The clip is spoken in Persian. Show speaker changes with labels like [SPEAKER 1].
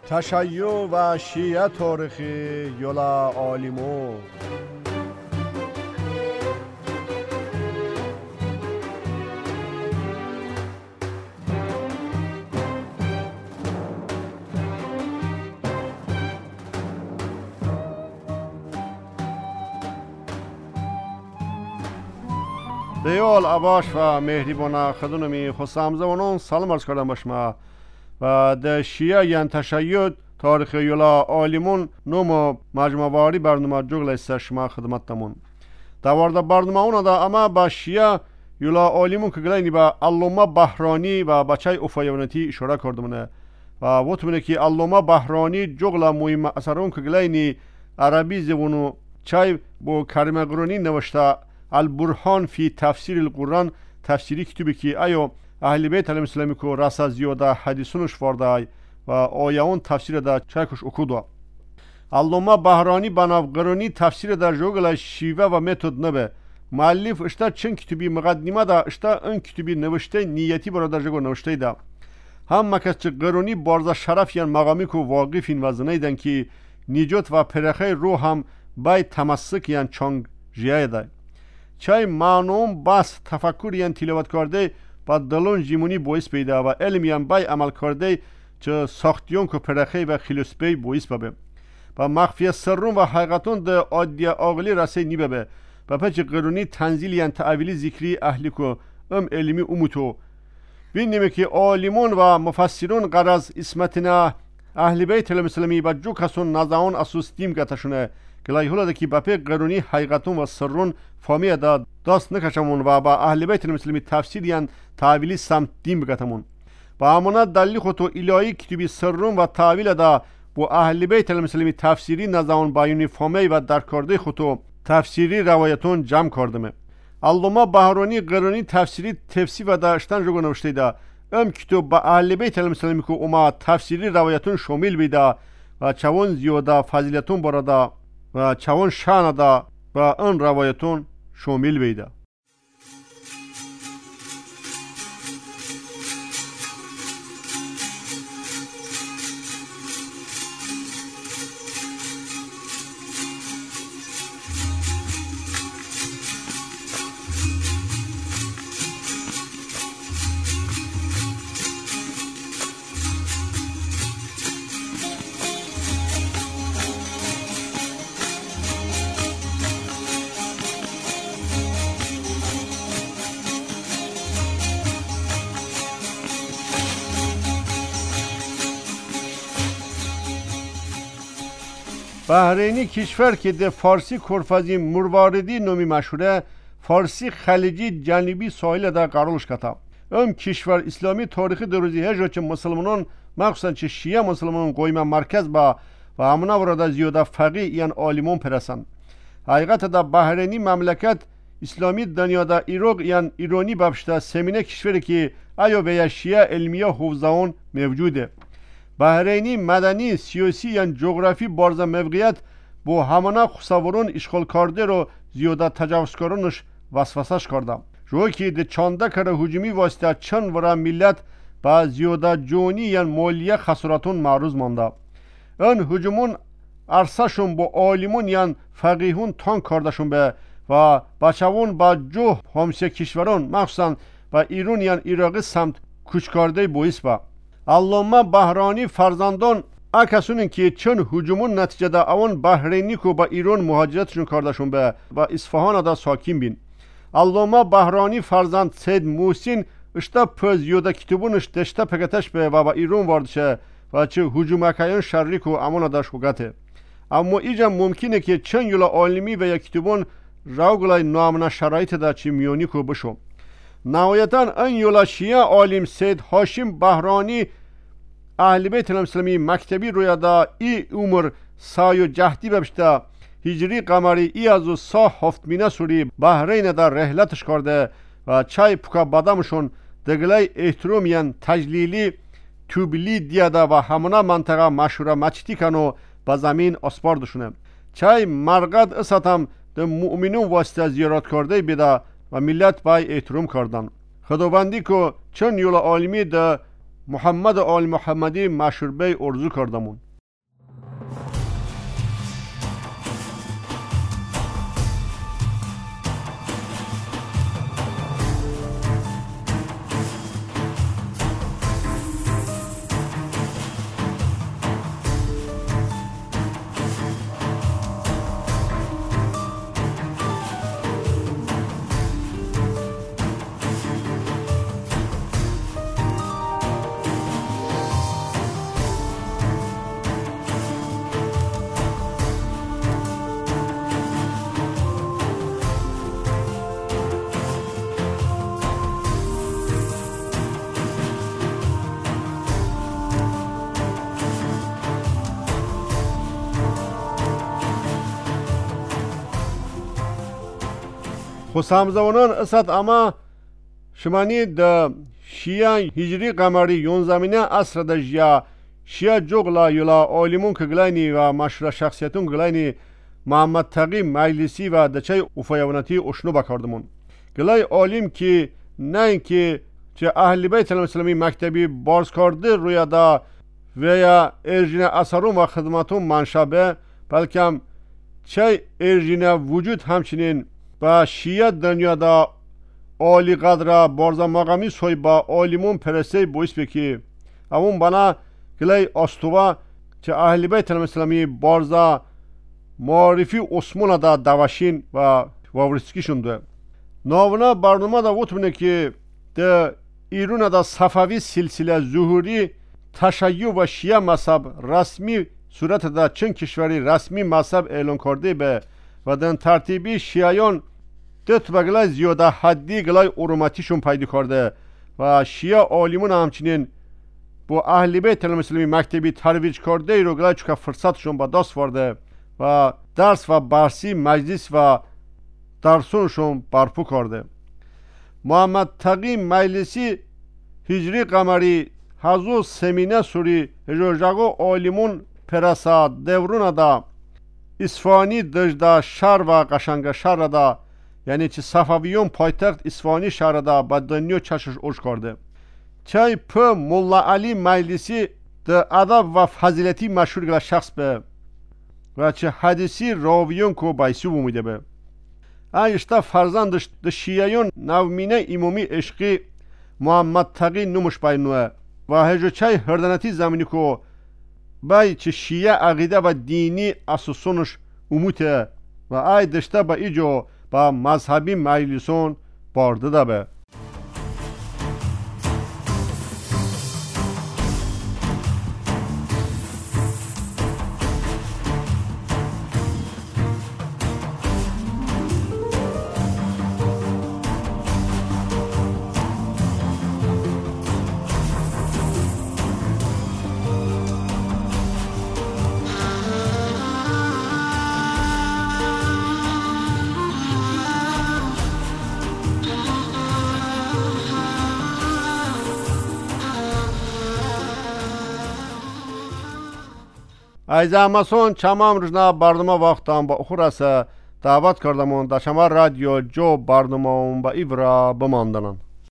[SPEAKER 1] تشیع و شیعه تاریخی یولا عالمو دیال عباش و مهریبان خدونمی خسام زبانون سلام عرض کردم باشما و ده شیعه یان تشیع تاریخ یولا عالمون نوم مجموعه واری برنامه جوگل است شما خدمتتمون دوارده برنامه اون دا اما با شیعه یولا عالمون که گلینی با علامه بهرانی و بچه افایونتی اشاره کردمونه و وطمونه که علامه بهرانی جوگل مهم اثرون که گلینی عربی زبونو چای با کریم قرآنی نوشته البرهان فی تفسیر القرآن تفسیری کتابی که ایو اهل بیت علیهم السلام کو راسا زیاده حدیثونش وارده و آیون تفسیر در چایکش اکودو علامه بهرانی بناو قرآنی تفسیر در جوگل شیوه و متد نبه مؤلف اشتا چند کتابی مقدمه دا اشتا ان کتابی نوشته نیتی برادر جگو نوشته دا هم مکس چه قرآنی بارزا شرف یان مقامی کو واقفین و زنیدن که نجات و پرخه روح هم بای تمسک یان چانگ جیه دا چای معنوم بس تفکر یان تلاوت کرده با دلون جیمونی بویس پیدا و علم یان بای عمل کرده چه ساختیون که پرخه و خلوص بویس ببه و مخفی سرون و حقیقتون ده عادی آقلی رسه نی ببه و پچه قرونی تنزیل یان تعویلی ذکری اهلی که علمی اموتو بینیم که عالمون و مفسرون قرض اسمتنا اهل بیت علیهم السلام و جو کسون نزاون اسوس دیم گتشونه گلای هولا که با پیک قرونی حقیقتون و سرون فامیه دا دست نکشمون و با اهل بیت علیهم السلام تفسیر یان تعویلی سمت دیم بگتمون با همونا دلیل خودتو الهی کتبی سرون و تعویل دا با اهل بیت علیهم السلام تفسیری نزاون بایونی فامیه و در کرده خودتو تفسیری روایتون جمع کردمه علامه بهرانی قرونی تفسیری تفسیر و داشتن جو نوشته دا کتاب با اهل بیت علیهم السلام که اوما تفسیری روایتون شامل بیدا و چون زیاده فضیلتون برادا و چون شان دا و ان روایتون شامل بیدا بحرینی کشور که در فارسی کرفازی مرواردی نومی مشهوره فارسی خلیجی جنوبی ساحل در قرارش کتا کشور اسلامی تاریخی دروزی هجا چه مسلمانان مخصوصا چه شیعه مسلمانان قویم مرکز با و همونا ورده زیاده فقیه یان عالمون پرسند حقیقت در بحرینی مملکت اسلامی دنیا در ایراق یان ایرانی ببشته سمینه کشوری که ایو به شیعه علمیه حوزهون موجوده بحرینی مدنی سیاسی یان جغرافی بارز موقعیت با همانا خساورون اشغال کرده رو زیاده تجاوزکارانش وسوسش کردم جو که ده چانده کره هجومی واسطه چند ورا ملت با زیاده جونی یان مولیه خسارتون معروض مانده ان هجومون ارسشون با عالمون یان فقیهون تان کردشون به و بچهون با جو همسایه کشوران مخصوصا با ایران یان عراقی سمت کوچ کرده بویس با علامه بهرانی فرزندان اکسونن که چون هجومون نتیجه دا اون بحرینی که با ایران مهاجرتشون کردشون به و اصفهان دا ساکن بین علامه بهرانی فرزند سید موسین اشتا پز یودا کتابونش دشتا پکتش به و با ایران واردشه و چه هجومکایان شرری که امون دا شوگته اما ایجا ممکنه که چند یولا عالمی و یک کتابون راوگلای نامنا شرایط دا چی میونی که بشو نهایتاً این یولا شیعه عالم سید هاشم بهرانی اهل بیت علیهم السلام مکتبی رویا دا ای عمر سایو جهدی ببشته هجری قمری ای ازو سا هفتمینه سوری بحرین در رحلتش کرده و چای پکا بادمشون دگلای احترام یان تجلیلی توبلی دیاده و همونا منطقه مشهوره مچتی کنو با زمین اسپاردشونه چای مرقد اساتم ده مؤمنون واسطه زیارت کرده بیده و ملت بای احترام کردن خداوندی که چون یولا عالمی ده محمد آل محمدی مشهور بی ارزو کردمون. خسامزوانان اسد اما شمانی د شیعه هجری قمری یون زمینه اصر د جیا شیعه جغلا یولا عالمون که گلینی و مشهور شخصیتون گلینی محمد تقی مجلسی و دچه افایونتی اشنو بکردمون. گلای عالم که نه اینکه چه اهل بیت الاسلامی مکتبی بارز کرده روی دا و یا ارجین اثرون و خدماتون منشبه، بلکه چه ارجین وجود همچنین با شیعه دنیادا عالی قدر بارزا مقامی سوی با عالمون پرسته بویس بکی اون بنا گلای استوا چه اهل بیت الاسلامی بارزا معرفی عثمان دا دواشین و وورسکی شونده. ناونا برنامه دا وطمینه که ده ایرون دا صفوی سلسله ظهوری تشیع و شیعه مذهب رسمی صورت دا چند کشوری رسمی مذهب اعلان کرده به و دن ترتیبی شیعیان دت و گلای زیاده حدی گلای اروماتیشون پیدا کرده و شیعه عالمون همچنین با اهل بیت الاسلامی مکتبی ترویج کرده ای رو گلای چکا فرصتشون با دست ورده و درس و برسی مجلس و درسونشون برپا کرده. محمد تقی مجلسی هجری قمری هزو سمینه سوری رجاگو عالمون پرسا دورون دا اصفهانی دجدا شهر و قشنگ شهر دا یعنی چه صفویون پایتخت اصفهانی شهر دا با دنیا چشش اوش کرده. چای په مولا علی مجلسی ده ادب و فضیلتی مشهور گل شخص به و چه حدیثی راویون کو بایسی بومیده به ایشتا فرزند ده شیعیون نومینه امامی عشقی محمد تقی نموش باینوه و هجو چای هردنتی زمینی کو بای چه شیعه عقیده و دینی اساسونش اموته و ای دشته با ایجو با مذهبی مجلسون بارده ده به. ایزامسون چمام روزنا برنامه وقتم با اخورسه دعوت کردمون در شما رادیو جو برنامه با ایورا بماندنن.